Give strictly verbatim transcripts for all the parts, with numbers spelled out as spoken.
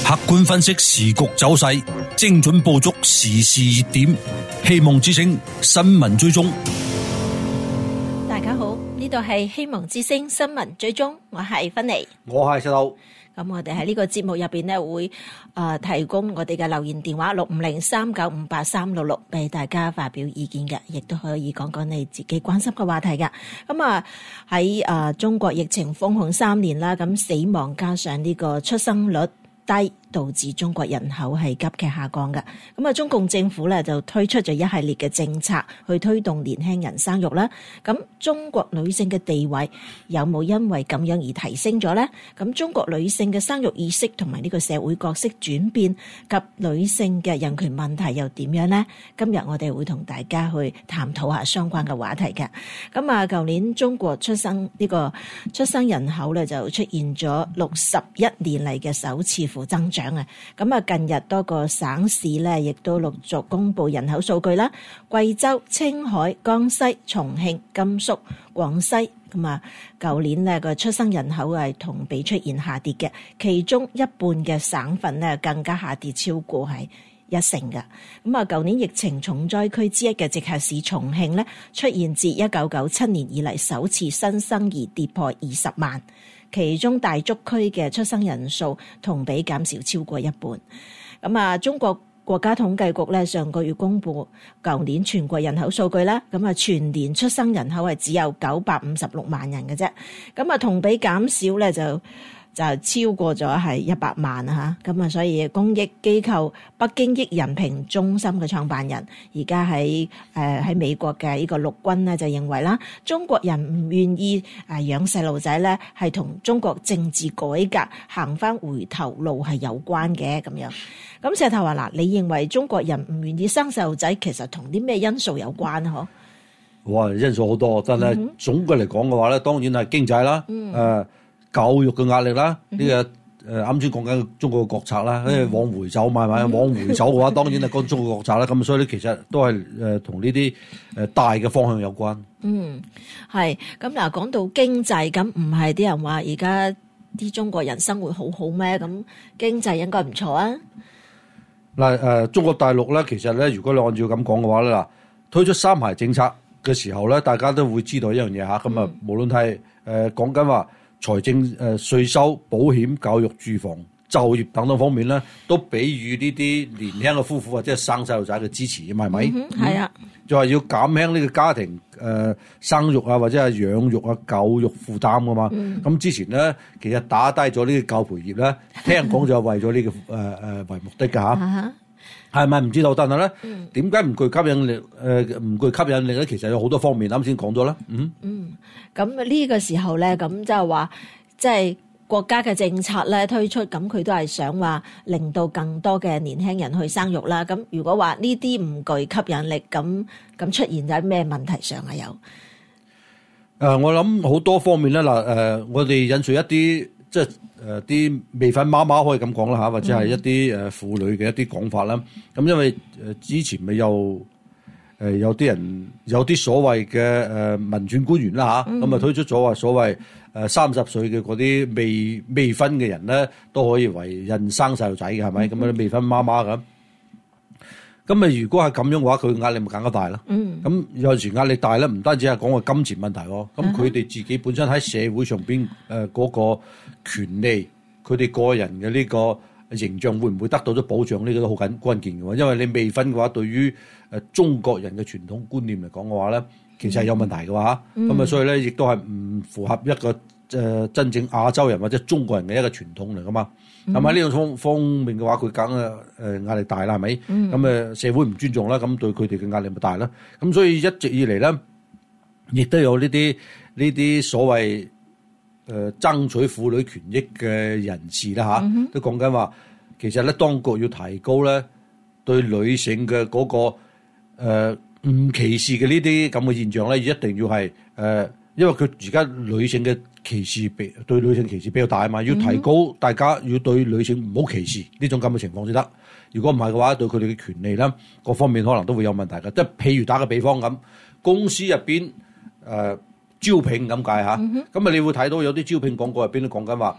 客觀分析時局走勢，精準捕捉時事熱點。希望之聲新聞追蹤。 大家好，呢度係希望之聲新聞追蹤，我係芬妮， 我係石頭。 咁我哋喺呢個節目入邊咧，會誒、呃、提供我哋嘅留言電話六五零三九五八三六六俾大家發表意見嘅，亦都可以講講你自己關心嘅話題嘅。咁啊喺誒中國疫情封控三年啦，咁死亡加上呢個出生率低，導致中國人口係急劇下降嘅。咁啊，中共政府咧就推出咗一系列嘅政策去推動年輕人生育啦。咁中國女性嘅地位有冇因為咁樣而提升咗呢？咁中國女性嘅生育意識同埋呢個社會角色轉變及女性嘅人權問題又點樣呢？今日我哋會同大家去探討下相關嘅話題嘅。咁啊，舊年中國出生呢個出生人口咧就出現咗六十一年嚟嘅首次負增長。咁啊，近日多個省市咧，亦都陸續公布人口數據啦。貴州、青海、江西、重慶、甘肅、廣西，咁啊，舊年呢個出生人口係同比出現下跌嘅，其中一半嘅省份呢更加下跌超過係一成嘅。咁啊，舊年疫情重災區之一嘅直轄市重慶呢，出現自一九九七年以嚟首次新生兒跌破二十萬。其中大足區嘅出生人數同比減少超過一半。咁啊，中國國家統計局咧上個月公布舊年全國人口數據啦，咁啊全年出生人口係只有九百五十六萬人嘅啫。咁啊同比減少咧就就超過咗係一百萬啊嚇。咁啊，所以公益機構北京益人評中心嘅創辦人，而家喺誒喺美國嘅呢個陸軍咧就認為啦，中國人唔願意誒養細路仔咧，係同中國政治改革行翻回頭路係有關嘅咁樣。咁石頭話嗱，你認為中國人唔願意生細路仔，其實同啲咩因素有關啊？嗬？ 哇，因素好多，但係總嘅嚟講嘅話咧，當然係經濟啦，誒、 嗯呃、教育嘅壓力啦，呢、嗯、個誒啱先講緊中國嘅國策啦，誒往回走買買，往回走嘅話，當然係講中國國策啦。咁所以咧，其實都係誒同呢啲誒大嘅方向有關。 嗯，係。咁嗱，講到經濟，咁唔係啲人話而家啲中國人生活好好咩？咁經濟應該唔錯啊。 嗱誒，中國大陸咧，其實咧，如果你按照咁講嘅話咧，嗱推出三孩政策嘅時候咧，大家都會知道一樣嘢嚇。咁啊、嗯，無論係誒講緊話財政、誒、呃、稅收、保險、教育、住房、就業等等方面咧，都俾予呢啲年輕嘅夫婦或者係生細路仔嘅支持，係咪？係、嗯、 啊， 就係要減輕呢個家庭誒、呃、生育啊，或者係養育啊、教育負擔噶嘛。咁、嗯、之前咧，其實打低咗呢個教培業咧，聽講就係為咗呢、這個誒誒、呃、為目的㗎嚇。係咪唔知道？但係咧，點解唔具吸引力？誒、呃，唔具吸引力咧？其實有好多方面，啱先講咗啦。嗯嗯，咁呢個時候咧，咁就係話，即係國家嘅政策咧推出，咁佢都係想話令到更多嘅年輕人去生育啦。咁如果話呢啲唔具吸引力，咁咁出現喺咩問題上啊？有誒、 呃，我諗好多方面咧。嗱、呃，誒，我哋引述一啲即係。誒啲未婚媽媽可以咁講啦嚇，或者係一啲誒婦女嘅一啲講法啦。咁、嗯、因為誒之前咪有誒有啲人有啲所謂嘅誒民選官員啦嚇，咁啊、嗯、推出咗話所謂誒三十歲嘅嗰啲未未婚嘅人咧都可以為孕生細路仔嘅係咪？咁啊、嗯、未婚媽媽咁。咁啊，如果係咁樣嘅話，佢壓力咪更加大咯。嗯。咁有陣時壓力大咧，唔單止係講個金錢問題喎。咁佢哋自己本身喺社會上邊誒嗰個權利，佢哋個人嘅呢個形象會唔會得到咗保障？呢個都好緊關鍵嘅喎。因為你未婚嘅話，對於誒中國人嘅傳統觀念嚟講嘅話咧，其實係有問題嘅話。咁啊、嗯，所以咧亦都係唔符合一個誒真正亞洲人或者中國人嘅一個傳統嚟噶嘛。係咪呢種方方面嘅話，佢梗係誒壓力大啦，係咪？咁誒、嗯、社會唔尊重啦，咁對佢哋嘅壓力咪大啦。咁所以一直以嚟咧，亦都有呢啲呢啲所謂誒、呃、爭取婦女權益嘅人士啦嚇，啊嗯、都講緊話，其實咧當局要提高咧對女性嘅嗰、那個誒唔、呃、歧視嘅呢啲咁嘅現象咧，一定要係誒。呃因為佢而家女性嘅歧視比對女性歧視比較大啊嘛，要提高大家要對女性唔好歧視呢種咁嘅情況先得。如果唔係嘅話，對佢哋嘅權利啦，各方面可能都會有問題嘅。即係譬如打個比方咁，公司入邊誒招聘咁解嚇，咁啊、嗯、哼你會睇到有啲招聘廣告入邊都講緊話，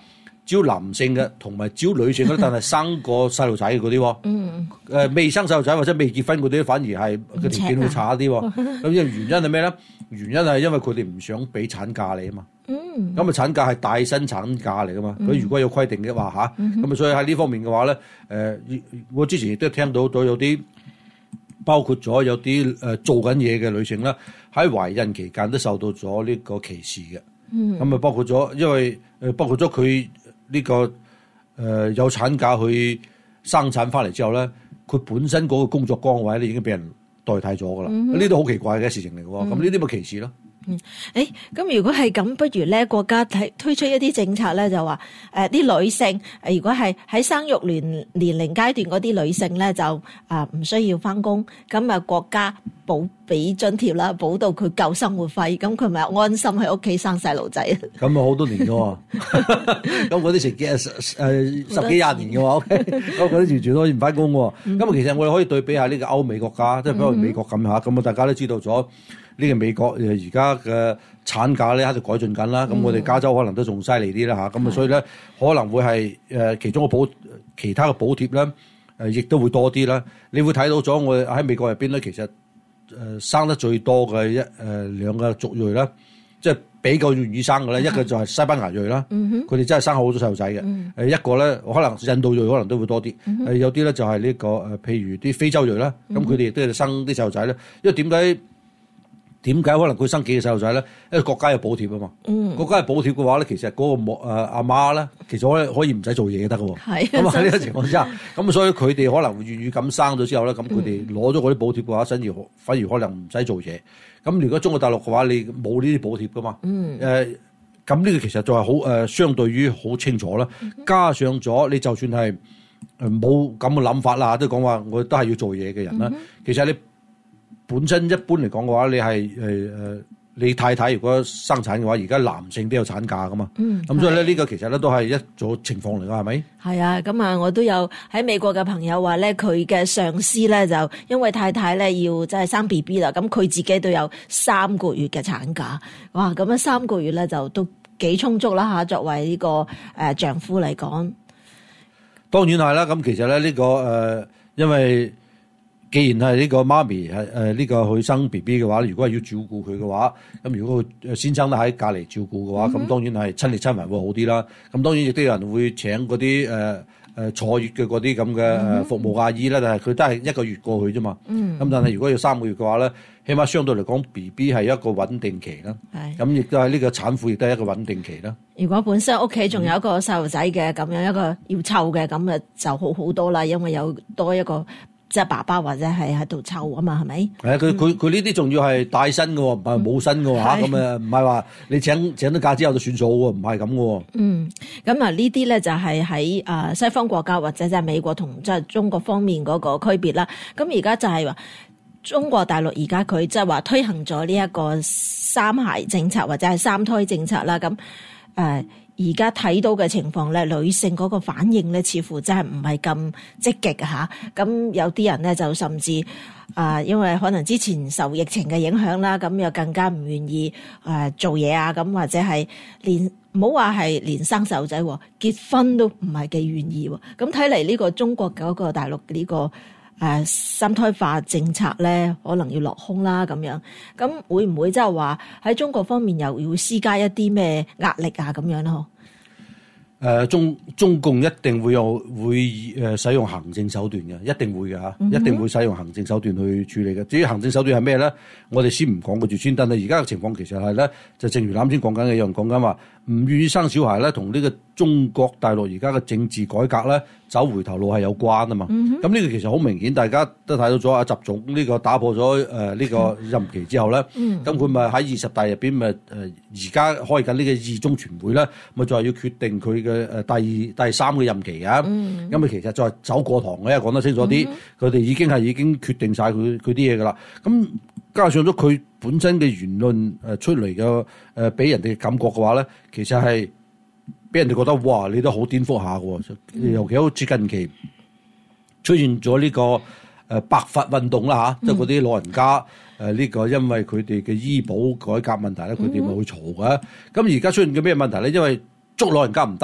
招男性嘅同埋招女性嘅，但係生過細路仔嘅嗰啲喎。 嗯。 誒未生細路仔或者未結婚嗰啲，反而係個條件會差啲喎。咁因為原因係咩咧？原因係因為佢哋唔想俾產假你啊嘛。 嗯。 咁啊產假係帶薪產假嚟噶嘛。佢、嗯、如果有規定嘅話嚇，咁啊、嗯、所以喺呢方面嘅話咧，誒、呃、我之前亦都聽到到有啲。包括咗有啲誒做緊嘢嘅女性啦，喺懷孕期間都受到咗呢個歧視嘅。嗯，咁啊包括咗，因為誒包括咗佢呢個誒、呃、有產假去生產翻嚟之後咧，佢本身嗰個工作崗位咧已經俾人代替咗噶啦。呢啲好奇怪嘅事情嚟嘅喎。咁呢啲咪歧視咯。 嗯，誒，咁如果係咁，不如咧國家睇推出一啲政策咧，就話誒啲女性，誒如果係喺生育年年齡階段嗰啲女性咧，就啊唔、呃、需要翻工，咁啊國家補俾津貼啦，補到佢夠生活費，咁佢咪安心喺屋企生細路仔。 咁啊好多年嘅喎，咁嗰啲成幾誒十幾廿年嘅喎，OK，咁嗰啲完全都可以唔翻工喎。咁、嗯、其實我哋可以對比下呢個歐美國家，即係比如美國咁嚇，咁啊大家都知道咗。呢個美國誒而家嘅產假咧喺度改進緊啦，咁、嗯、我哋加州可能都仲犀利啲啦嚇，咁啊所以咧可能會係誒其中嘅補其他嘅補貼咧誒亦都會多啲啦。你會睇到咗我哋喺美國入邊咧，其實誒生得最多嘅一誒兩個族裔啦，即係比較願意生嘅咧，一個就係西班牙裔啦，佢哋真係生好多細路仔嘅。誒一個咧可能印度裔可能都會多啲，誒有啲咧就係呢個誒譬如啲非洲裔啦，咁佢哋亦都係生啲細路仔咧，因為點解？點解可能佢生幾個細路仔咧？因為國家有補貼啊嘛。嗯。國家有補貼嘅話咧，其實嗰個母誒阿媽咧，其實可以可以唔使做嘢得嘅喎。係。咁喺呢個情況之下，咁所以佢哋可能會願意咁生咗之後咧，咁佢哋攞咗嗰啲補貼嘅話，反而反而可能唔使做嘢。咁如果中國大陸嘅話，你冇呢啲補貼噶嘛？嗯。誒、呃，咁呢個其實就係好誒，相對於好清楚啦。加上咗你就算係誒冇咁嘅諗法啦，都講話我都係要做嘢嘅人啦。其實你。本身一般嚟講嘅話，你係誒誒，你太太如果生產嘅話，而家男性都有產假噶嘛。嗯。咁所以咧，呢個其實咧都係一組情況嚟㗎，係咪？係啊，咁啊，我都有喺美國嘅朋友話咧，佢嘅上司咧就因為太太咧要即係生 B B 啦，咁佢自己都有三個月嘅產假。哇，咁樣三個月咧就都幾充足啦嚇，作為呢個誒丈夫嚟講。 當然係啦，咁其實咧呢個誒，因為。既然係呢個媽咪係誒呢個去生 B B 嘅話，如果係要照顧佢嘅話，咁如果佢先生都喺隔離照顧嘅話，咁、嗯、當然係親力親為會好啲啦。咁當然亦都有人會請嗰啲誒誒坐月嘅嗰啲咁嘅服務阿姨啦，但係佢都係一個月過去啫嘛。咁、嗯、但係如果要三個月嘅話咧，起碼相對嚟講 B B 係一個穩定期啦。咁亦都係呢個產婦亦都係一個穩定期啦。 如果本身屋企仲有一個細路仔嘅咁樣一個要湊嘅，咁啊就好好多啦，因為有多一個。即係爸爸或者係喺度湊啊嘛，係咪？係啊，佢佢佢呢啲仲要係帶薪嘅喎，唔係冇薪嘅喎嚇，咁啊唔係話你請請咗假之後就算數喎，唔係咁嘅喎。嗯，咁啊呢啲咧就係喺啊西方國家或者即係美國同即係中國方面嗰個區別啦。咁而家就係話中國大陸而家佢即係話推行咗呢一個三孩政策或者係三胎政策啦。咁誒。呃而家睇到嘅情況咧，女性嗰個反應咧，似乎真係唔係咁積極嚇。咁有啲人咧就甚至啊、呃，因為可能之前受疫情嘅影響啦，咁又更加唔願意誒、呃、做嘢啊，咁或者係連唔好話係連生細路仔，結婚都唔係幾願意。咁睇嚟呢個中國嗰個大陸呢、呢個誒、呃、三胎化政策咧，可能要落空啦咁樣。咁會唔會即係話喺中國方面又要施加一啲咩壓力啊咁樣咯？ 誒、呃、中中共一定會有會誒使用行政手段嘅，一定會嘅嚇，一定會使用行政手段去處理嘅。至於行政手段係咩咧？我哋先唔講個住先。但係而家嘅情況其實係咧，就正如啱先講緊嘅，有人講緊話唔願意生小孩咧，同呢個中國大陸而家嘅政治改革咧走回頭路係有關啊嘛。咁、嗯、呢個其實好明顯，大家都睇到咗阿習總呢個打破咗誒呢個任期之後咧，咁佢咪喺二十大入邊咪誒而家開緊呢個二中全會咧，咪就係要決定佢嘅誒第二第三個任期啊。咁、嗯、咪其實就係走過堂嘅，講得清楚啲，佢、嗯、哋已經係已經決定晒佢佢啲嘢噶啦。咁加上咗佢本身嘅言論誒出嚟嘅誒俾人哋嘅感覺嘅話咧，其實係俾人哋覺得哇，你都好顛覆下嘅，尤其好似近期出現咗呢個誒白髮運動啦嚇，即係嗰啲老人家誒呢個因為佢哋嘅醫保改革問題咧，佢哋咪會嘈嘅。咁而家出現嘅咩問題咧？因為捉老人家唔得啊，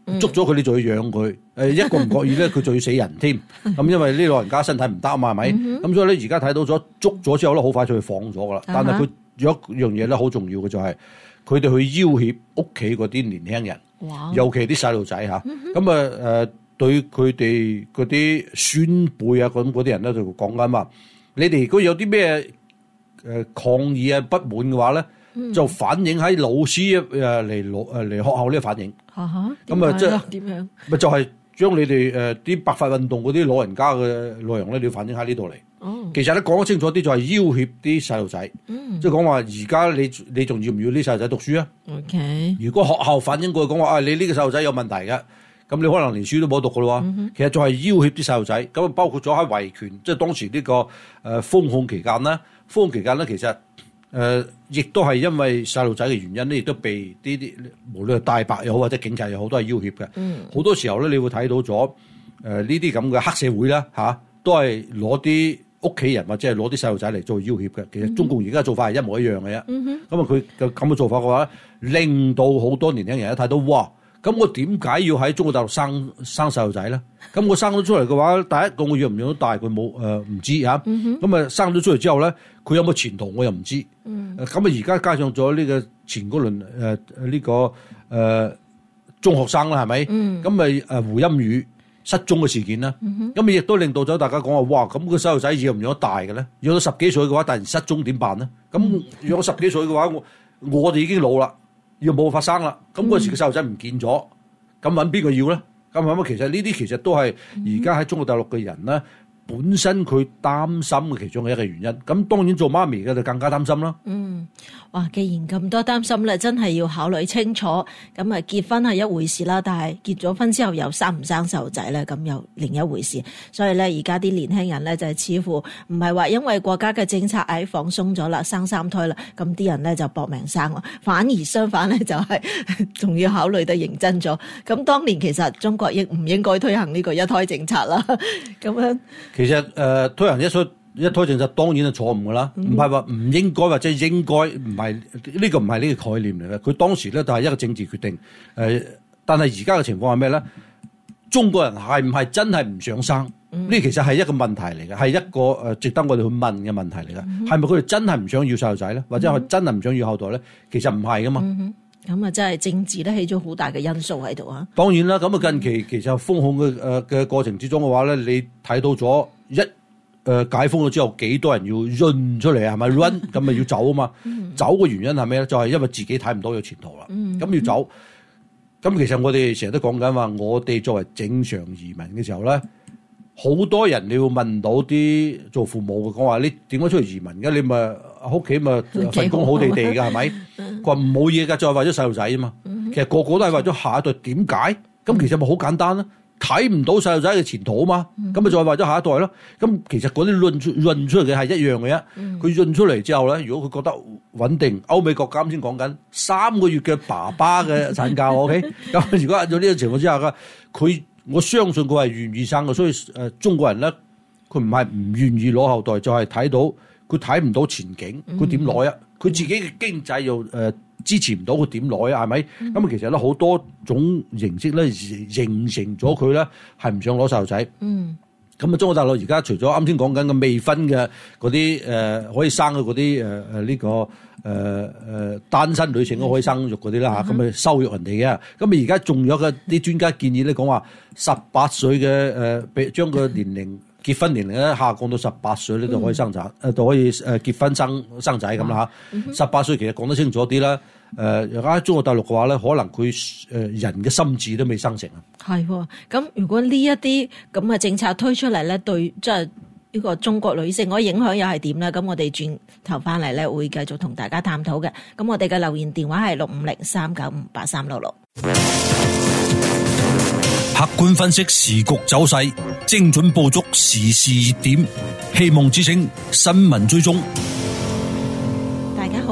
捉咗佢你就要養佢，誒一個唔覺意咧佢就要死人添。咁因為呢老人家身體唔得啊嘛，係咪？咁所以咧而家睇到咗捉咗之後咧，好快就去放咗噶啦。但係佢有一樣嘢咧好重要嘅就係佢哋去要挾屋企嗰啲年輕人， 哇尤其啲細路仔嚇。咁啊誒對佢哋嗰啲孫輩啊咁嗰啲人咧就講緊話，你哋如果有啲咩誒抗議啊不滿嘅話咧，嗯、就反映喺老師誒嚟攞誒嚟學校呢個反映。 嚇嚇， 咁啊即係點樣？ 咪就係將你哋誒啲白髮運動嗰啲老人家嘅內容咧，你要反映喺呢度嚟。 哦，其實咧講得清楚啲，就係要挾啲細路仔，即係講話而家你你仲要唔要啲細路仔讀書啊 ？OK， 如果學校反映過去講話啊，你呢個細路仔有問題嘅，咁你可能連書都冇讀噶咯喎。嗯、其實就係要挾啲細路仔，咁啊包括咗喺維權，即係當時呢、這個誒、呃、封控期間啦。封控期間咧，其實誒亦、呃、都係因為細路仔嘅原因咧，亦都被呢啲無論係大白又好或者警察又好，都係要挾嘅。好、嗯、多時候咧，你會睇到咗誒呢啲咁嘅黑社會啦嚇、啊，都係攞啲屋企人或者係攞啲細路仔嚟做要挾嘅。其實中共而家嘅做法係一模一樣嘅啫。咁啊、嗯，佢嘅咁嘅做法嘅話，令到好多年輕人一睇到哇！咁我點解要喺中國大陸生生細路仔咧？咁我生咗出嚟嘅話，第一個我養唔養到大，佢冇誒唔知嚇。咁啊、嗯、生咗出嚟之後咧，佢有冇前途我又唔知。咁啊而家加上咗呢個前嗰輪誒呢個誒、呃、中學生啦，係咪？咁咪誒胡鑫宇失蹤嘅事件啦。咁咪亦都令到咗大家講話，哇！咁個細路仔養唔養得大嘅咧？養到十幾歲嘅話，突然失蹤點辦咧？咁養到十幾歲嘅話，我我哋已經老啦。要冇發生啦，咁嗰時個細路仔唔見咗，咁揾邊個要咧？咁咁其實呢啲其實都係而家喺中國大陸嘅人咧，本身佢擔心嘅其中嘅一個原因。咁當然做媽咪嘅就更加擔心啦。嗯， 哇！既然咁多擔心咧，真係要考慮清楚。咁啊，結婚係一回事啦，但係結咗婚之後又生唔生細路仔咧，咁又另一回事。所以咧，而家啲年輕人咧就係似乎唔係話因為國家嘅政策喺放鬆咗啦，生三胎啦，咁啲人咧就搏命生啦，反而相反咧就係仲要考慮得認真咗。咁當年其實中國應唔應該推行呢個一胎政策啦？咁樣其實誒、呃、推行一胎一胎政策當然係錯誤噶啦，唔係話唔應該或者應該，唔係呢個唔係呢個概念嚟嘅。佢當時咧就係一個政治決定。誒、呃，但係而家嘅情況係咩咧？中國人係唔係真係唔想生？呢、嗯、其實係一個問題嚟嘅，係一個誒值得我哋去問嘅問題嚟嘅。係咪佢哋真係唔想要細路仔咧？或者係真係唔想要後代咧？其實唔係噶嘛。 嗯咁啊，真係政治咧起咗好大嘅因素喺度啊！ 當然啦，咁啊近期其實封控嘅誒嘅過程之中嘅話咧，你睇到咗一誒、呃、解封咗之後，幾多人要 run 出嚟係咪 run 咁咪要走啊嘛？走嘅原因係咩咧？就係、是、因為自己睇唔到有前途啦。咁要走，咁其實我哋成日都講緊話，我哋作為正常移民嘅時候咧，好多人你會問到啲做父母嘅講話，你點解出去移民嘅？你咪屋企咪份工好地地㗎係咪？佢話冇嘢㗎，就係為咗細路仔啊嘛。其實個個都係為咗下一代，點解？咁其實咪好簡單啦，睇唔到細路仔嘅前途啊嘛。咁咪就係為咗下一代咯。咁其實嗰啲論出論出嚟嘅係一樣嘅啫。佢論出嚟之後咧，如果佢覺得穩定，歐美國家先講緊三個月嘅爸爸嘅產假，OK。咁如果按照呢個情況之下嘅，佢我相信佢係願意生嘅。所以誒、呃，中國人咧，佢唔係唔願意攞後代，就係、是、睇到佢睇唔到前景，佢點攞啊？佢自己嘅經濟又誒、呃、支持唔到，佢點攞啊？係咪？咁、嗯、其實咧好多種形式咧形成咗佢咧係唔想攞細路仔。嗯。咁啊，中國大陸而家除咗啱先講緊嘅未婚嘅嗰啲誒可以生嘅嗰啲誒誒呢個誒誒、呃、單身女性都可以生育嗰啲啦嚇，咁咪、嗯、收育人哋嘅。咁啊而家仲有嘅啲專家建議咧講話十八歲嘅誒，俾、呃、將個年齡。結婚年齡咧下降到十八歲咧就可以生仔，誒、嗯、就可以誒結婚生生仔咁啦嚇。十八歲其實講得清楚啲啦。誒而家喺中國大陸嘅話咧，可能佢誒人嘅心智都未生成啊。 係喎，咁如果呢一啲咁嘅政策推出嚟咧，對即係呢個中國女性嗰個影響又係點咧？咁我哋轉頭翻嚟咧會繼續同大家探討嘅。咁我哋嘅留言電話係六五零三九五八三六六。 客觀分析時局走勢，精準捕捉時事熱點，希望之聲新聞追蹤。 大家好，歡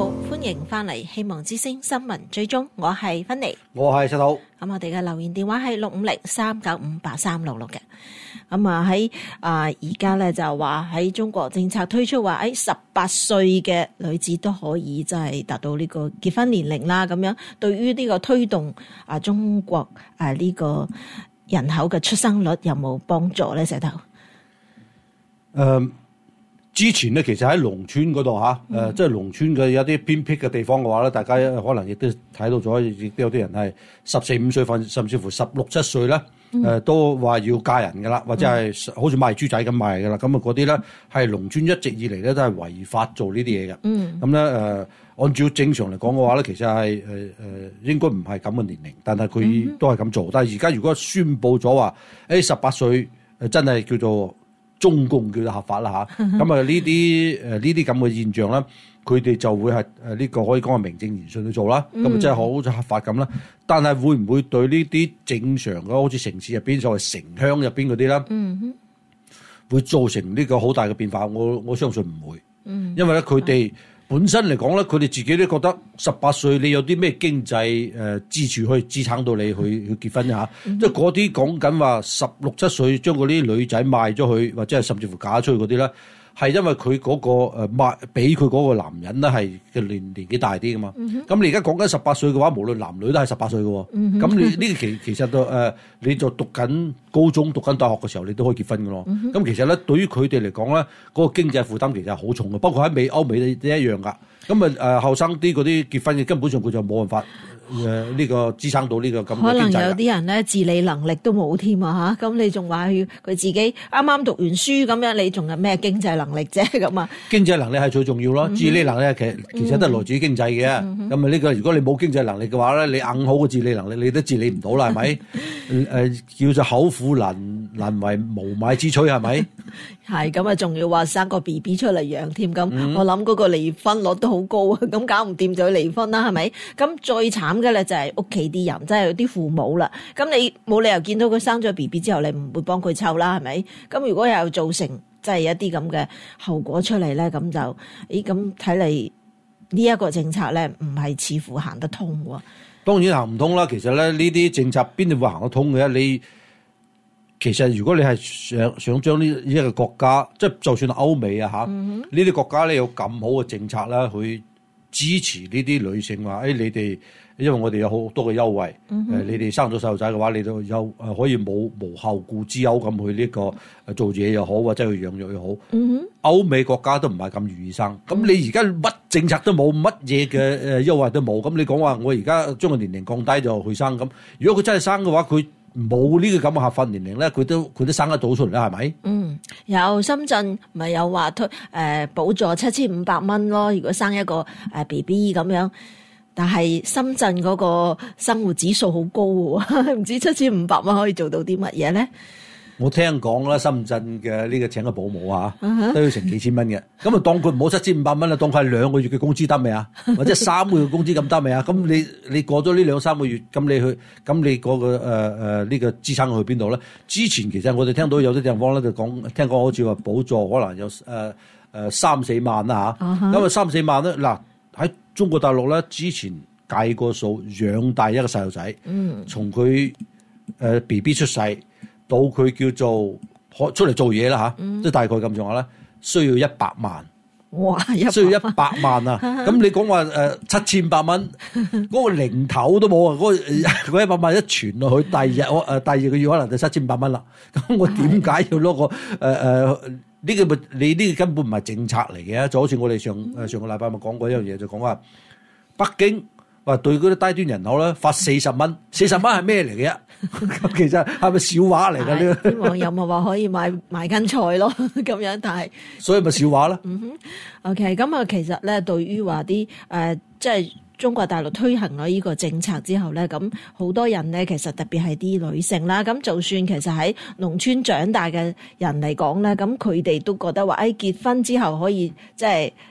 迎翻嚟希望之聲新聞追蹤，我係芬妮， 我係石頭。 咁我哋嘅留言電話係六五零三九五八三六六嘅。咁啊喺啊而家咧就話喺中國政策推出話喺十八歲嘅女子都可以即係達到呢個結婚年齡啦。咁樣對於呢個推動啊中國啊呢個人口嘅出生率有冇幫助咧？石頭？誒、 呃。之前咧，其實喺農村嗰度嚇，誒、呃，即係農村嘅有啲偏僻嘅地方嘅話咧，大家可能亦都睇到咗，亦都有啲人係十四五歲份，甚至乎十六七歲咧，誒、呃，都話要嫁人㗎啦，或者係好似賣豬仔咁賣㗎啦。咁啊，嗰啲咧係農村一直以嚟咧都係違法做呢啲嘢嘅。嗯。咁咧誒，按照正常嚟講嘅話咧，其實係誒誒應該唔係咁嘅年齡，但係佢都係咁做。但係而家如果宣布咗話，誒十八歲誒真係叫做中共叫做合法啦嚇，咁啊呢啲誒呢啲咁嘅現象咧，佢哋就會係誒呢個可以講係名正言順去做啦，咁啊即係好似合法咁啦。但係會唔會對呢啲正常嘅好似城市入邊所謂城鄉入邊嗰啲咧，嗯、會造成呢個好大嘅變化？我我相信唔會，嗯、因為咧佢哋本身嚟講咧，佢哋自己都覺得十八歲你有啲咩經濟誒支柱可以支撐到你去去結婚嚇，即係嗰啲講緊話十六七歲將嗰啲女仔賣咗去，或者係甚至乎嫁出去嗰啲咧，係因為佢嗰個誒賣俾佢嗰個男人咧係嘅年年紀大啲噶嘛。咁、嗯、你而家講緊十八歲嘅話，無論男女都係十八歲嘅喎。咁、嗯、你呢個其其實都誒、呃，你就讀緊高中、讀緊大學嘅時候，你都可以結婚嘅咯。咁、嗯、其實咧，對於佢哋嚟講咧，嗰、那個經濟負擔其實係好重嘅。包括喺美歐美都一樣噶。咁啊誒後生啲嗰啲結婚嘅根本上佢就冇辦法。誒、呃、呢、這個支撐到呢個咁嘅經濟。可能有啲人咧自理能力都冇添啊嚇，咁你仲話要佢自己啱啱讀完書咁樣，你仲有咩經濟能力啫咁啊？經濟能力係最重要咯，嗯、自理能力其實其實都係來自於經濟嘅。咁啊呢個如果你冇經濟能力嘅話咧，你硬好嘅自理能力你都自理唔到啦，係咪？誒、呃、叫做口苦難難為無米之炊，係咪？係咁啊，仲要話生個 B B 出嚟養添，咁、嗯、我諗嗰個離婚率都好高啊，咁搞唔掂就要離婚啦，係咪？咁最慘嘅咧就係屋企啲人，即係有啲父母啦。咁你冇理由見到佢生咗 B B 之後，你唔會幫佢湊啦，係咪？咁如果又造成即係一啲咁嘅後果出嚟咧，咁就咦咁睇嚟呢一個政策咧，唔係似乎行得通喎。當然行唔通啦。其實咧呢啲政策邊度會行得通嘅？你其實如果你係想想將呢呢一個國家，即係就算歐美啊嚇，呢啲國家咧有咁好嘅政策啦，去支持呢啲女性話，誒、哎、你哋因為我哋有好多嘅優惠，誒、嗯呃、你哋生咗細路仔嘅話，你都有誒可以冇無後顧之憂咁去呢、這個誒做嘢又好，或者去養育又好。嗯、歐美國家都唔係咁如意生，咁、嗯、你而家乜政策都冇，乜嘢嘅誒優惠都冇，咁你講話我而家將個年齡降低就去生咁，如果佢真係生嘅話，佢冇呢個咁嘅合法年齡咧，佢都佢都生得到出嚟啦，係咪？嗯，有深圳咪有話推誒補助七千五百蚊咯，如果生一個誒 B B 咁樣，但係深圳嗰個生活指數好高喎，唔知七千五百蚊可以做到啲乜嘢咧？我聽講啦，深圳嘅呢個請個保姆啊，都要成幾千蚊嘅。咁啊，當佢唔好七千五百蚊啦，當佢係兩個月嘅工資得未啊？或者三個月工資咁得未啊？咁你你過咗呢兩三個月，咁你去，咁你嗰、嗰個誒誒呢個資產去邊度咧？之前其實我哋聽到有啲地方咧就講，聽講好似話補助可能有誒誒、呃呃、三四萬啦嚇。咁啊、uh huh. 三四萬咧，嗱喺中國大陸咧，之前計過數養大一個細路仔，嗯，從佢誒 B B 出世。到佢叫做可出嚟做嘢啦嚇，即係大概咁上下啦，需要一百萬。哇！需要一百萬啊！咁你講話誒七千百蚊，嗰個零頭都冇啊！嗰個一百萬一傳落去，第二日我誒第二個月可能就七千百蚊啦。咁我點解要攞個誒誒呢個咪你呢個根本唔係政策嚟嘅？就好似我哋上誒上個禮拜咪講過一樣嘢，就講話北京話對嗰啲低端人口咧發四十蚊，四十蚊係咩嚟嘅？咁其實係咪笑話嚟㗎？呢個網友咪話可以買買斤菜咯，咁樣，但係所以咪笑話啦。嗯哼，OK，咁啊，其實咧對於話啲誒，即係中國大陸推行咗呢個政策之後咧，咁好多人咧，其實特別係啲女性啦，咁就算其實喺農村長大嘅人嚟講咧，咁佢哋都覺得話，誒結婚之後可以即係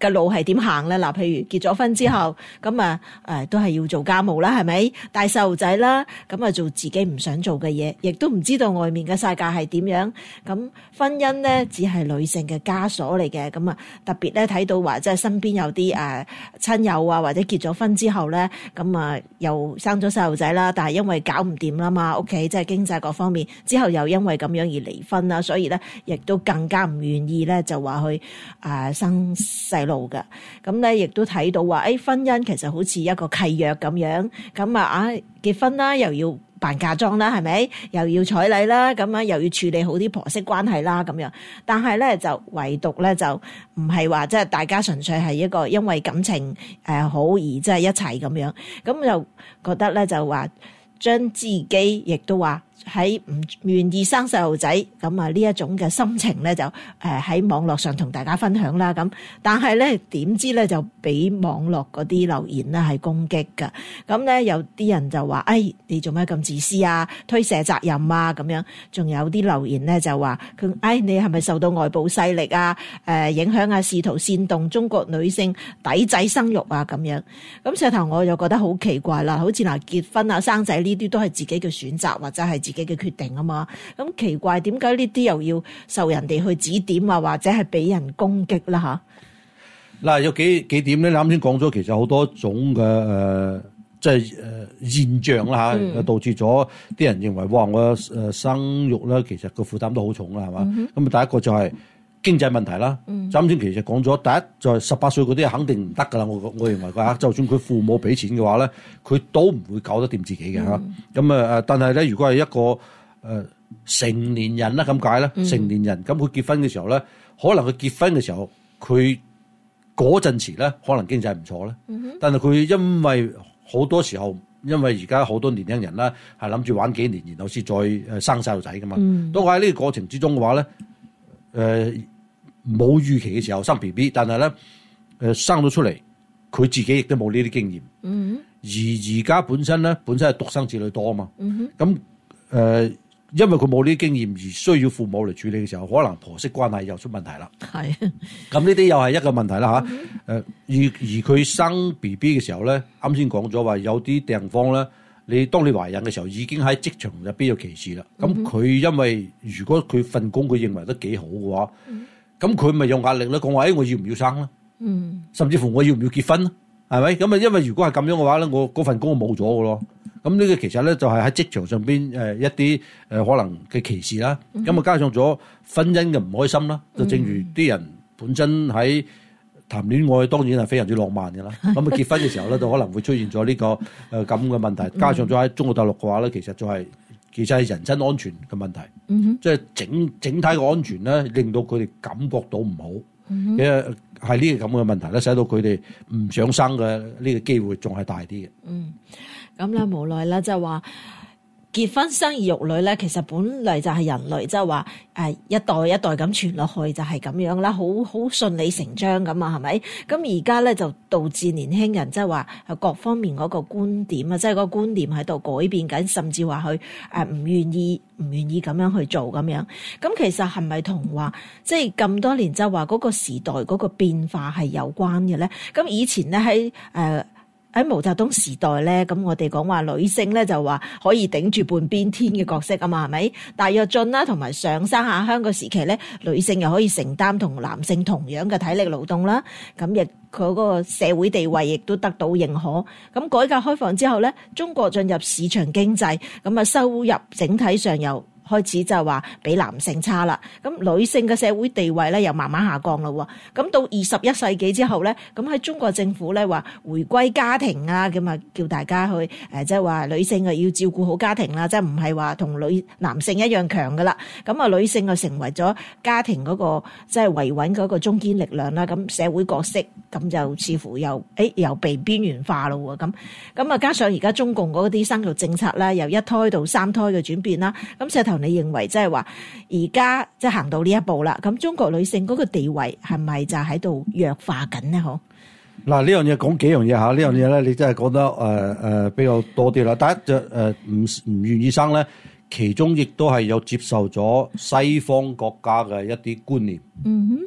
嘅路係點行咧？嗱，譬如結咗婚之後，咁啊誒都係要做家務啦，係咪？帶細路仔啦，咁啊做自己唔想做嘅嘢，亦都唔知道外面嘅世界係點樣。咁婚姻咧只係女性嘅枷鎖嚟嘅，咁啊特別咧睇到話即係身邊有啲誒親友啊，或者結咗婚之後咧，咁啊又生咗細路仔啦，但係因為搞唔掂啦嘛，屋企即係經濟各方面，之後又因為咁樣而離婚啦，所以咧亦都更加唔願意咧就話去誒生細路嘅。咁咧亦都睇到話誒婚姻其實好似一個契約咁樣，咁啊啊結婚啦，又要辦嫁妝啦，係咪？又要彩禮啦，咁樣又要處理好啲婆媳關係啦，咁樣。但係咧就唯獨咧就唔係話即係大家純粹係一個因為感情誒好而即係一齊咁樣，咁就覺得咧就話將自己亦都話喺唔願意生細路仔，咁啊呢一種嘅心情咧就誒喺網絡上同大家分享啦。咁但係咧點知咧就俾網絡嗰啲留言咧係攻擊㗎。咁咧有啲人就話：誒、哎、你做咩咁自私啊？推卸責任啊咁樣。仲有啲留言咧就話佢：誒、哎、你係咪受到外部勢力啊？誒、呃、影響啊，試圖煽動中國女性抵制生育啊咁樣。咁石頭我就覺得好奇怪啦，好似嗱結婚啊生仔呢啲都係自己嘅選擇或者係自己嘅決定啊嘛，咁奇怪點解呢啲又要受人哋去指點啊，或者係俾人攻擊啦吓？ 嗱，有幾幾點咧？你啱先講咗，其實好多種嘅誒、呃，即係誒、呃、現象啦吓，嗯、導致咗啲人認為哇，我誒生育咧，其實個負擔都好重啦，係嘛？咁啊、嗯哼，第一個就係經濟問題啦。啱先、嗯、其實講咗，第一就係十八歲嗰啲肯定唔得噶啦。我我認為㗎，就算佢父母俾錢嘅話咧，佢都唔會搞得掂自己嘅嚇。咁啊誒，但係咧，如果係一個誒、呃、成年人啦咁解咧，成年人咁佢、嗯、結婚嘅時候咧，可能佢結婚嘅時候佢嗰陣時咧，可能經濟唔錯咧。嗯、哼但係佢因為好多時候，因為而家好多年輕人咧係諗住玩幾年，然後先再誒生細路仔噶嘛。嗯、當我喺呢個過程之中嘅話咧，誒、呃。冇預期嘅時候生 B B， 但係咧誒生咗出嚟，佢自己亦都冇呢啲經驗。嗯、哼而而家本身咧，本身係獨生子女多啊嘛。咁誒、嗯哼呃，因為佢冇呢啲經驗，而需要父母嚟處理嘅時候，可能婆媳關係又出問題啦。係是。咁呢啲又係一個問題啦嚇。誒、嗯哼呃、而而佢生 B B 嘅時候咧，啱先講咗話有啲地方咧，你當你懷孕嘅時候已經喺職場入邊有歧視啦。咁佢、嗯、哼因為如果佢份工佢認為得幾好嘅話，嗯咁佢咪有壓力咧？講話誒，我要唔要生咧？嗯，甚至乎我要唔要結婚咧？係咪？咁啊，因為如果係咁樣嘅話咧，我嗰份工冇咗嘅咯。咁呢個其實咧就係喺職場上邊誒一啲誒可能嘅歧視啦。咁啊、嗯、加上咗婚姻嘅唔開心啦。就正如啲人本身喺談戀愛，當然係非常之浪漫嘅啦。咁啊結婚嘅時候咧，就可能會出現咗呢個誒咁嘅問題。加上咗喺中國大陸嘅話咧，其實就係、是。其實係人身安全嘅問題，嗯、哼即係整整體嘅安全咧，令到佢哋感覺到唔好，因為係呢個咁嘅問題咧，使到佢哋唔想生嘅呢個機會仲係大啲嘅。嗯， 咁咧無奈啦，即係話。結婚生兒育女咧，其實本嚟就係人類即係話誒一代一代咁傳落去就係咁樣啦，好好順理成章咁啊，係咪？咁而家咧就導致年輕人即係話各方面嗰個觀點啊，即係個觀念喺度改變緊，甚至話佢誒唔願意唔願意咁樣去做咁樣。咁其實係咪同話即係咁多年即係話嗰個時代嗰個變化係有關嘅咧？咁以前咧喺誒。喺毛澤東時代咧，咁我哋講話女性咧就話可以頂住半邊天嘅角色啊嘛，係咪？大躍進啦，同埋上山下鄉個時期咧，女性又可以承擔同男性同樣嘅體力勞動啦，咁亦佢嗰個社會地位亦都得到認可。咁改革開放之後咧，中國進入市場經濟，咁啊收入整體上又開始就係話比男性差啦，咁女性嘅社會地位咧又慢慢下降啦。咁到二十一世紀之後咧，咁喺中國政府咧話回歸家庭啊，咁啊叫大家去誒，即係話女性啊要照顧好家庭啦，即係唔係話同女男性一樣強噶啦。咁啊女性啊成為咗家庭嗰個即係維穩嗰個中堅力量啦。咁社會角色咁就似乎又誒又被邊緣化咯。咁咁啊加上而家中共嗰啲生育政策啦，由一胎到三胎嘅轉變啦，咁石頭。你認為即係話而家即係行到呢一步啦？咁中國女性嗰個地位係咪就喺度弱化緊呢？嗬？ 嗱，呢樣嘢講幾樣嘢吓，呢樣嘢咧你真係講得誒誒、呃呃、比較多啲啦。第一就誒唔唔願意生咧，其中亦都係有接受咗西方國家嘅一啲觀念。嗯哼，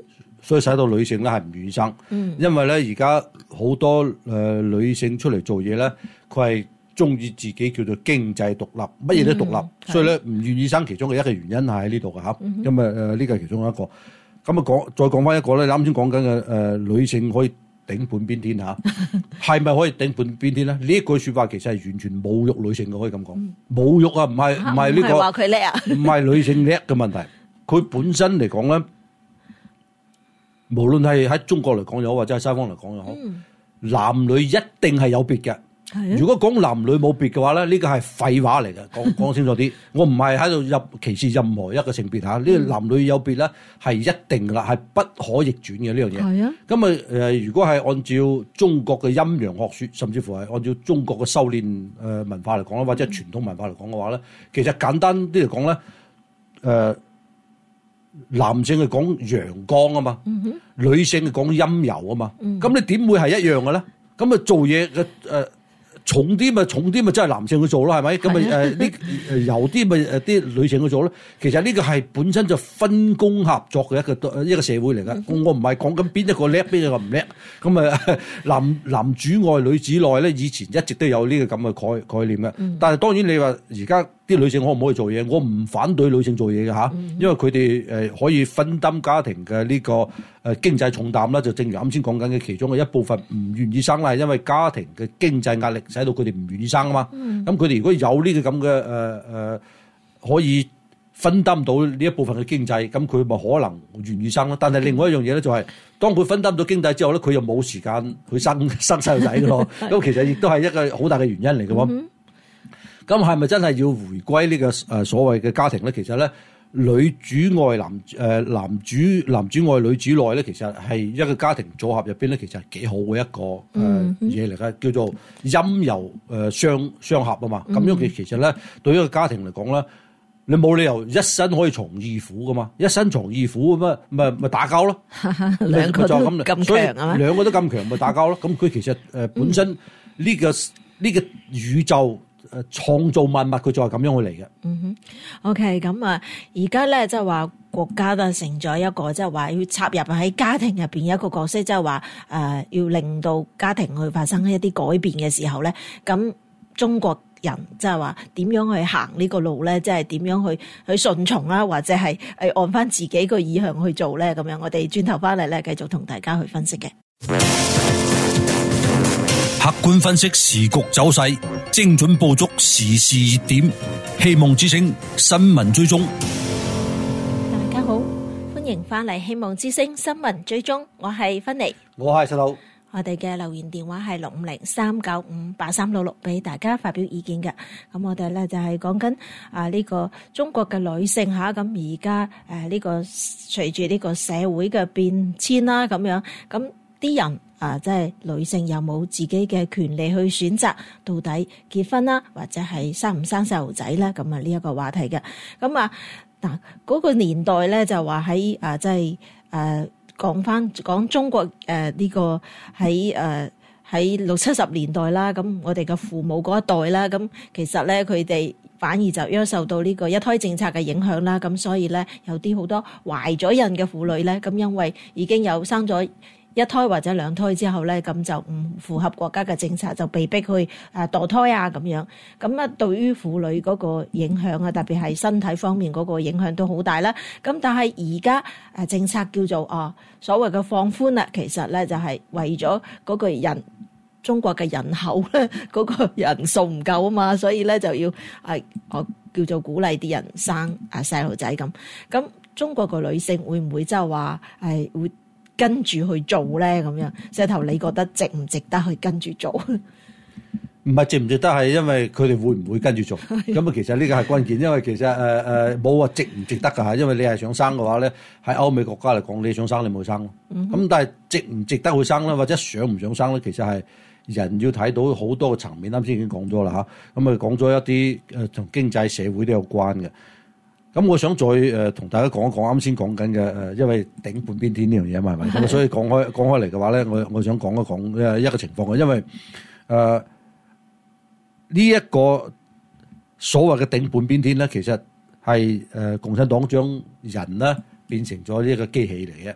所以使到女性咧係唔願意生。嗯，因為咧而家好多誒、呃、女性出嚟做嘢咧，佢係中意自己叫做經濟獨立，乜嘢都獨立，嗯、所以咧唔願意生其中嘅一個原因係喺呢度嘅嚇。咁啊誒呢個係其中一個。咁啊講再講翻一個咧，你啱先講緊嘅誒女性可以頂半邊天嚇，係咪可以頂半邊天咧？呢一句説話其實係完全侮辱女性嘅，可以咁講。嗯、侮辱啊，唔係唔係呢個話佢叻啊， 唔係女性叻嘅問題。佢本身嚟講咧，無論係喺中國嚟講又好，或者係西方嚟講又好，嗯、男女一定係有別嘅。如果講男女冇別嘅話咧，呢個係廢話嚟嘅。講講清楚啲，我唔係喺度入歧視任何一個性別嚇。呢、嗯、個男女有別咧係一定噶啦，係不可逆轉嘅呢樣嘢。係啊。咁啊誒，如果係按照中國嘅陰陽學説，甚至乎係按照中國嘅修煉誒文化嚟講啦，或者係傳統文化嚟講嘅話咧，其實簡單啲嚟講咧，誒、呃、男性係講陽光啊嘛，嗯、哼女性係講陰柔啊嘛。咁、嗯、你點會係一樣嘅咧？咁啊做嘢嘅誒。呃重啲咪重啲咪真係男性去做咯，係咪？咁咪誒呢誒柔啲咪誒啲女性去做咯。其實呢個係本身就分工合作嘅一個一個社會嚟㗎。我唔係講緊邊一個叻，邊一個唔叻。咁啊男男主外女主內咧，以前一直都有呢個咁嘅概概念嘅。嗯、但係當然你話而家啲女性可唔可以做嘢？我唔反對女性做嘢嘅嚇，因為佢哋誒可以分擔家庭嘅呢個誒經濟重擔啦。就正如啱先講緊嘅其中嘅一部分唔願意生啦，係因為家庭嘅經濟壓力使到佢哋唔願意生啊嘛。咁佢哋如果有呢個咁嘅誒誒可以分擔到呢一部分嘅經濟，咁佢咪可能願意生咯。但係另外一樣嘢咧，就係當佢分擔到經濟之後咧，佢又冇時間去生生細路仔嘅咯。咁其實亦都係一個好大嘅原因嚟嘅喎。咁係咪真係要回歸呢個誒所謂嘅家庭咧？其實咧，女主外男誒、呃、男主男主外女主內咧，其實係一個家庭組合入邊咧，其實係幾好嘅一個誒嘢嚟嘅，叫做陰柔誒相相合啊嘛。咁樣其其實咧，對於一個家庭嚟講咧，你冇理由一身可以從二虎噶嘛，一身從二虎咁啊，咪咪打交咯。 兩個都咁強啊嘛， 兩個都咁強咪打交咯。咁佢其實誒本身呢、呢個呢、嗯、個宇宙。誒創造萬物，佢就係咁樣去嚟嘅。 嗯哼，OK，咁啊，而家咧即係話國家都成咗一個，即係話要插入喺家庭入邊一個角色，即係話誒要令到家庭去發生一啲改變嘅時候咧，咁中國人即係話點樣去行呢個路咧？即係點樣去去順從啦，或者係誒按翻自己個意向去做咧？咁樣我哋轉頭翻嚟咧，繼續同大家去分析嘅。 客觀分析時局走勢，精準捕捉時事熱點，希望之聲新聞追蹤。 大家好，歡迎翻嚟希望之聲新聞追蹤，我係芬妮， 我係細佬。 我哋嘅留言電話係六五零三九五八三六六，俾大家發表意見嘅。咁我哋咧就係講緊啊呢個中國嘅女性吓，咁而家誒呢個隨住呢個社會嘅變遷啦，咁樣咁啲人。啊，即係女性有冇自己嘅權利去選擇到底結婚啦，或者係生唔生細路仔咧？咁啊呢一個話題嘅。咁啊嗱，嗰個年代咧就話喺啊，即係誒講翻講中國誒呢、呃這個喺誒喺六七十年代啦。咁我哋嘅父母嗰一代啦，咁其實咧佢哋反而就因受到呢個一胎政策嘅影響啦。咁所以咧有啲好多懷咗孕嘅婦女咧，咁因為已經有生咗一胎或者兩胎之後咧，咁就唔符合國家嘅政策，就被逼去誒墮胎啊咁樣。咁啊，對於婦女嗰個影響啊，特別係身體方面嗰個影響都好大啦。咁但係而家誒政策叫做啊所謂嘅放寬啦，其實咧就係為咗嗰個人中國嘅人口咧嗰個人數唔夠啊嘛，所以咧就要誒我叫做鼓勵啲人生啊細路仔咁。咁中國嘅女性會唔會即係話係會跟住去做咧咁樣？石頭，你覺得值唔值得去跟住做？ 唔係值唔值得，係因為佢哋會唔會跟住做？咁啊，其實呢個係關鍵，因為其實誒誒冇話值唔值得㗎嚇，因為你係想生嘅話咧，喺歐美國家嚟講，你想生你冇生咯。咁、嗯、但係值唔值得去生咧，或者想唔想生咧，其實係人要睇到好多個層面。啱先已經講咗啦嚇，咁啊講咗一啲誒同經濟社會都有關嘅。咁我想再誒同、呃、大家講一講啱先講緊嘅誒，因為頂半邊天呢樣嘢嘛係咪？咁所以講開講開嚟嘅話咧，我我想講一講誒一個情況嘅，因為誒呢一個所謂嘅頂半邊天咧，其實係誒、呃、共產黨將人咧變成咗呢一個機器嚟嘅。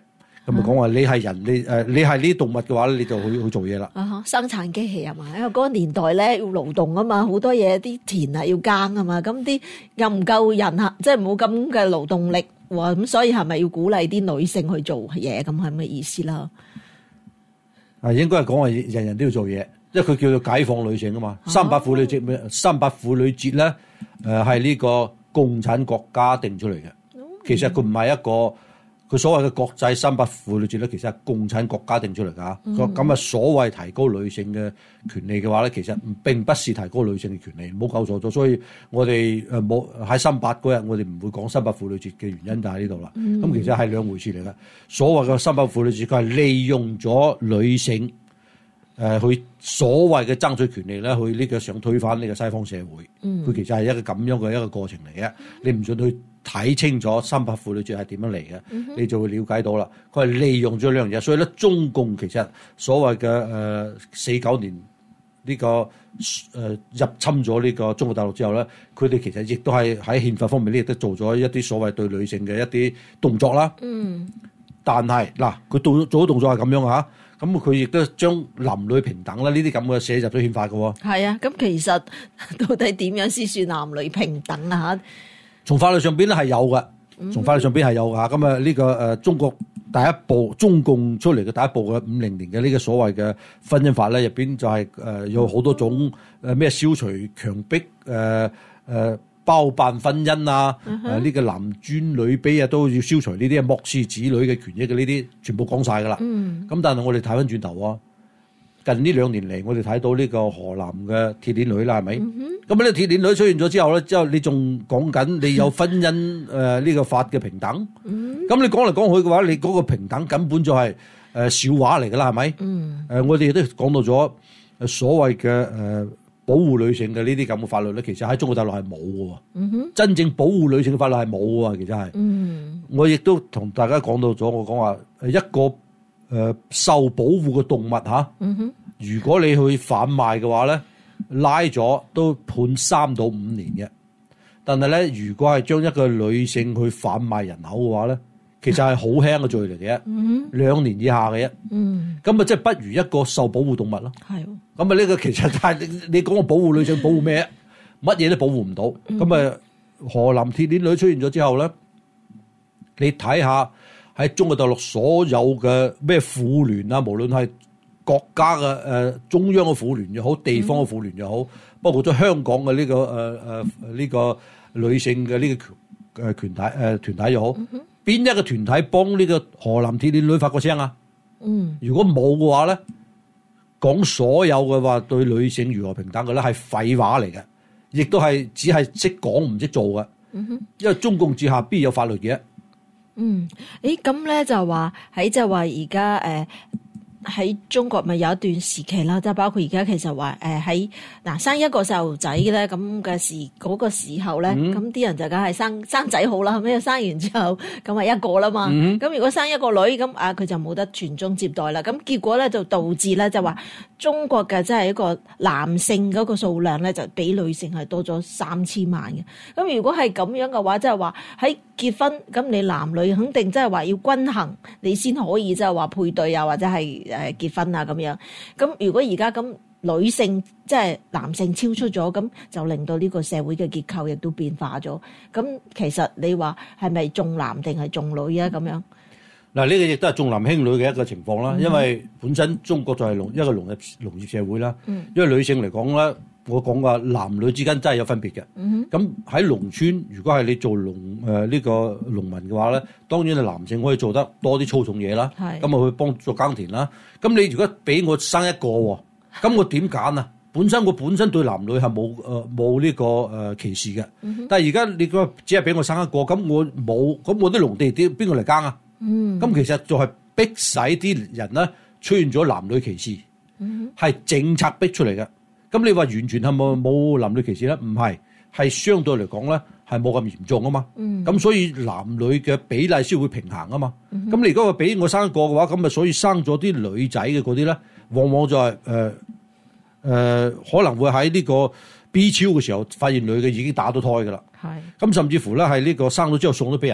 咁咪講話你係人，你誒你係呢啲動物嘅話咧，你就去去做嘢啦。 啊，生產機器啊嘛，因為嗰個年代咧要勞動啊嘛，好多嘢啲田啊要耕啊嘛，咁啲又唔夠人啊，即係冇咁嘅勞動力喎，咁所以係咪要鼓勵啲女性去做嘢？咁係咩意思啦？ 啊，應該係講話人人都要做嘢，因為佢叫做解放女性啊嘛。三八婦女節咩？三八婦女節咧，誒係呢個共產國家定出嚟嘅。其實佢唔係一個。佢所謂嘅國際三八婦女節咧，其實係共產國家定出嚟㗎。咁咁啊，所謂提高女性嘅權利嘅話咧，其實並不是提高女性嘅權利，唔好搞錯咗。所以我哋誒冇喺三八嗰日，我哋唔會講三八婦女節嘅原因就喺呢度啦。咁、嗯、其實係兩回事嚟嘅。所謂嘅三八婦女節，佢係利用咗女性誒、呃、去所謂嘅爭取權利咧，去呢個想推翻呢個西方社會。佢、嗯、其實係一個咁樣嘅一個過程嚟嘅。你唔信去睇清楚三八婦女節係點樣嚟嘅，嗯、你就會了解到啦。佢係利用咗兩樣嘢，所以咧中共其實所謂嘅誒四九年呢、呢個誒、呃、入侵咗呢個中國大陸之後咧，佢哋其實亦都係喺憲法方面咧亦都做咗一啲所謂對女性嘅一啲動作啦。嗯，但係嗱，佢做做咗動作係咁樣嚇，咁佢亦都將男女平等啦呢啲咁嘅寫入咗憲法嘅喎。係啊，咁其實到底點樣先算男女平等啊？嚇？ 從法律上邊咧係有嘅，從法律上邊係有㗎。咁啊呢個誒、呃、中國第一部中共出嚟嘅第一部嘅五零年嘅呢個所謂嘅婚姻法咧，入邊就係、是、誒、呃、有好多種誒咩、呃、消除強迫誒誒、呃、包辦婚姻啊，誒、uh、呢、huh. 呃這個男尊女卑啊都要消除呢啲漠視子女嘅權益嘅呢啲，全部講晒㗎啦。咁、uh huh. 但係我哋睇翻轉頭啊。近呢兩年嚟，我哋睇到呢個河南嘅鐵鏈女啦，係咪？咁呢、嗯、哼鐵鏈女出現咗之後咧，之後你仲講緊你有婚姻誒呢、呃這個法嘅平等？咁、嗯、你講嚟講去嘅話，你嗰個平等根本就係誒笑話嚟㗎啦，係咪？誒、嗯呃，我哋亦都講到咗所謂嘅誒、呃、保護女性嘅呢啲咁嘅法律咧，其實喺中國大陸係冇嘅。嗯、哼真正保護女性嘅法律係冇嘅，其實係。嗯、我亦都同大家講到咗，我講話一個。誒、呃，受保護嘅動物吓，嗯、哼如果你去販賣嘅話咧，拉咗都判三到五年嘅。但係咧，如果係將一個女性去販賣人口嘅話咧，其實係好輕嘅罪嚟嘅，兩、嗯、哼年以下嘅啫。咁啊、嗯，即係不如一個受保護動物咯。係的。咁啊，呢個其實係你你講個保護女性保護咩？乜嘢都保護唔到。咁啊、嗯，河南鐵鏈女出現咗之後咧，你睇下。喺中國大陸所有嘅咩婦聯啊，無論係國家嘅誒、呃、中央嘅婦聯又好，地方嘅婦聯又好，嗯、包括咗香港嘅呢、這個誒誒呢個女性嘅呢個誒團體誒、呃、團體又好，邊、嗯、哼一個團體幫呢個河南鐵鏈女發過聲啊？嗯，如果冇嘅話咧，講所有嘅話對女性如何平等嘅咧係廢話嚟嘅，亦都係只係識講唔識做嘅。嗯、哼因為中共之下必有法律嘅。 嗯，誒咁咧就話喺就話而家誒喺中國咪有一段時期啦，即係包括而家其實話誒喺嗱生一個細路仔咧咁嘅時嗰、嗰個時候咧，咁啲、嗯、人就梗係生生仔好啦，係咪？生完之後咁係一個啦嘛，咁、嗯、如果生一個女咁啊，佢就冇得傳宗接代啦。咁結果咧就導致咧就話中國嘅即係一個男性嗰個數量咧就比女性係多咗三千萬嘅。咁如果係咁樣嘅話，即係話喺結婚咁，你男女肯定即係話要均衡，你先可以即係話配對啊，或者係誒結婚啊咁樣。咁如果而家咁女性即係男性超出咗，咁就令到呢個社會嘅結構亦都變化咗。咁其實你話係咪重男定係重女啊？咁樣嗱，呢個亦都係重男輕女嘅一個情況啦。嗯、因為本身中國就係農一個農業農業社會啦。嗯、因為女性嚟講咧。我講話男女之間真係有分別嘅。咁喺農村，如果係你做農誒呢個農民嘅話咧，當然係男性可以做得多啲粗重嘢啦。咁啊是去幫助耕田啦。咁你如果俾我生一個，咁我點揀啊？本身我本身對男女係冇誒冇呢個誒歧視嘅。嗯、哼但係而家你個只係俾我生一個，咁我冇，咁我啲農地點邊個嚟耕啊？咁、嗯、其實就係逼使啲人咧出現咗男女歧視，係、嗯、哼政策逼出嚟嘅。咁你話完全係冇冇男女歧視咧？唔係，係相對嚟講咧係冇咁嚴重啊嘛。咁、嗯、所以男女嘅比例先會平衡啊嘛。咁、嗯、哼你如果話俾我生一個嘅話，咁咪所以生咗啲女仔嘅嗰啲咧，往往就係誒誒可能會喺呢個 B 超嘅時候發現女嘅已經打到胎噶啦。係咁是甚至乎咧係呢個生咗之後送咗俾人。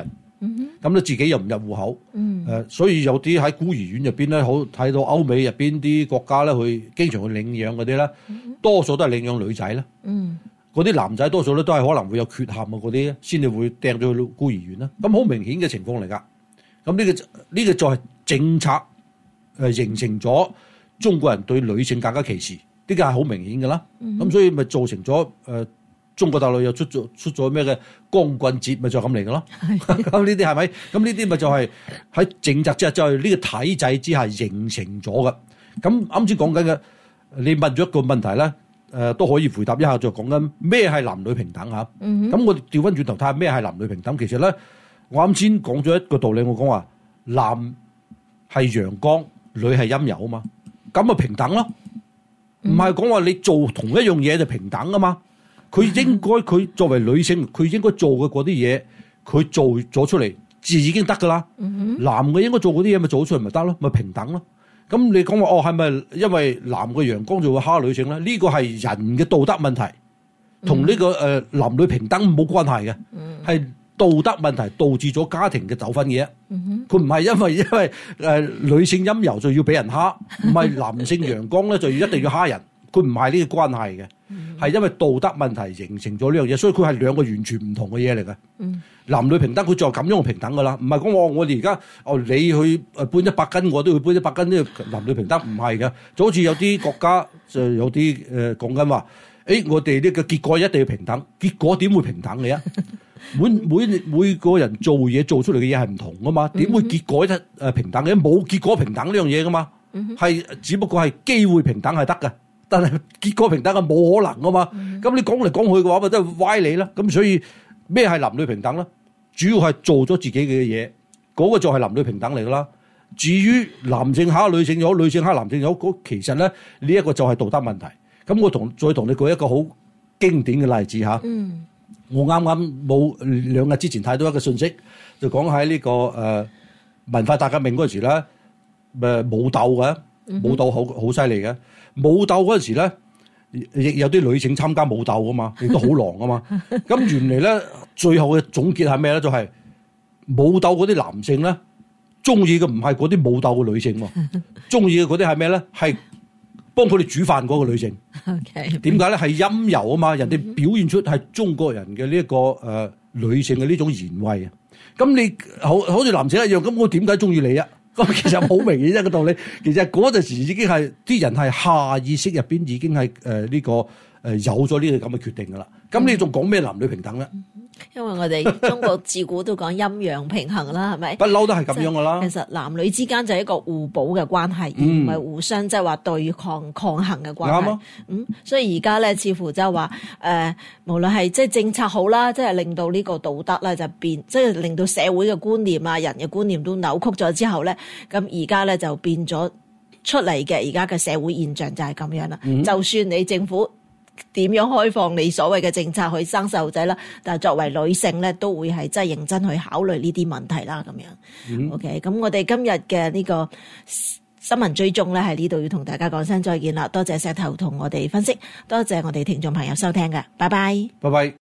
咁咧自己又唔入戶口， 嗯誒，所以有啲喺孤兒院入邊咧，好睇到歐美入邊啲國家咧，佢經常去領養嗰啲咧，多數都係領養女仔啦。 嗯嗰啲男仔多數咧都係可能會有缺陷啊，嗰啲先至會掟咗去孤兒院啦。咁好明顯嘅情況嚟㗎。咁呢、呢個呢、呢個就係政策誒形成咗中國人對女性更加歧視，呢個係好明顯㗎啦。咁、嗯、所以咪造成咗誒、呃、中國大陸又出咗出咗咩嘅光棍節，咪就咁嚟㗎咯。咁呢啲係咪？咁呢啲咪就係喺政策之下，就係呢個體制之下形成咗㗎。咁啱先講緊嘅，你問咗一個問題咧。誒、呃、都可以回答一下，就講緊咩係男女平等嚇。咁、嗯、我哋調翻轉頭睇下咩係男女平等。其實咧，我啱先講咗一個道理，我講話男係陽光，女係陰柔啊嘛，咁咪平等咯。唔係講話你做同一樣嘢就平等啊嘛。佢應該佢作為女性，佢應該做嘅嗰啲嘢，佢做咗出嚟，自已經得噶啦。嗯、男嘅應該做嗰啲嘢，咪做出嚟咪得咯，咪平等咯。咁你講話哦，係咪因為男嘅陽光就會蝦女性咧？呢個係人嘅道德問題，同呢、這個誒、呃、男女平等冇關係嘅，係、嗯、道德問題導致咗家庭嘅糾紛嘅。佢唔係因為因為誒、呃、女性陰柔就要俾人蝦，唔係男性陽光咧就要一定要蝦人，佢唔係呢個關係嘅，係、嗯、因為道德問題形成咗呢樣嘢，所以佢係兩個完全唔同嘅嘢嚟嘅。嗯男女平等，佢就咁樣平等噶啦，唔係講我我哋而家哦，你去誒搬一百斤，我都要搬一百斤，呢個男女平等唔係嘅，就好似有啲國家就有啲誒講緊話，誒我哋呢個結果一定要平等，結果點會平等嘅啊？每每每個人做嘢做出嚟嘅嘢係唔同噶嘛，點會結果一誒平等嘅？冇結果平等呢樣嘢噶嘛，係只不過係機會平等係得嘅，但係結果平等係冇可能噶嘛。咁你講嚟講去嘅話，咪都係歪理啦。咁所以。咩係男女平等咧？主要係做咗自己嘅嘢，嗰、那個就係男女平等嚟噶啦。至於男性蝦女性有，女性蝦男性有，嗰其實咧呢一、這個就係道德問題。咁我同再同你舉一個好經典嘅例子吓。嗯。我啱啱冇兩日之前睇到一個信息，就講喺呢個誒、呃、文化大革命嗰陣時咧，誒、呃、武鬥嘅，武鬥好好犀利嘅。武鬥嗰陣時咧。亦有啲女性參加武鬥噶嘛，亦都好狼噶嘛。咁原嚟咧，最後嘅總結係咩咧？就係、是、武鬥嗰啲男性咧，中意嘅唔係嗰啲武鬥嘅女性喎，中意嘅嗰啲係咩咧？係幫佢哋煮飯嗰個女性。點解咧？係陰柔啊嘛，人哋表現出係中國人嘅呢一個誒、呃、女性嘅呢種賢惠啊。咁你好好似男性一樣，咁我點解中意你啊？咁其實好明顯一個道理，其實嗰陣時已經係啲人係下意識入邊已經係誒呢個誒、呃、有咗呢個咁嘅決定噶啦。咁你仲講咩男女平等咧？ 因為我哋中國自古都講陰陽平衡啦，係咪？ 不嬲都係咁樣噶啦。 其實男女之間就係一個互補嘅關係，而唔係互相即係話對抗抗衡嘅關係。啱啊。嗯，所以而家咧，似乎就係話誒，無論係即係政策好啦，即係令到呢個道德咧就變，即係令到社會嘅觀念啊、人嘅觀念都扭曲咗之後咧，咁而家咧就變咗出嚟嘅而家嘅社會現象就係咁樣啦。嗯、就算你政府點樣開放你所謂嘅政策去生細路仔啦，但係作為女性咧，都會係真係認真去考慮呢啲問題啦，咁樣。嗯、OK，咁我哋今日嘅呢個新聞追蹤咧，喺呢度要同大家講聲再見啦。多謝石頭同我哋分析，多謝我哋聽眾朋友收聽嘅，拜拜， 拜拜。